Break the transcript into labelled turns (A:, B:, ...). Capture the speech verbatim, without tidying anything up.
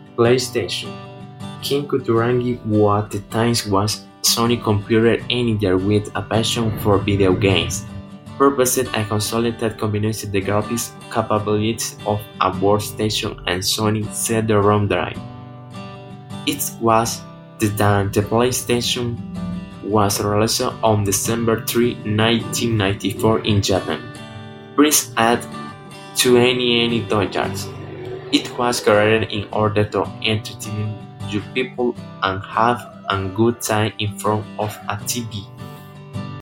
A: PlayStation. Ken Kutaragi, who at the time was Sony computer engineer with a passion for video games, proposed a console that combines the graphics capabilities of a workstation and Sony C D-ROM drive. It was then the PlayStation was released on December third, nineteen ninety-four in Japan. Priced at twenty dollars. It was created in order to entertain you people and have a good time in front of a T V.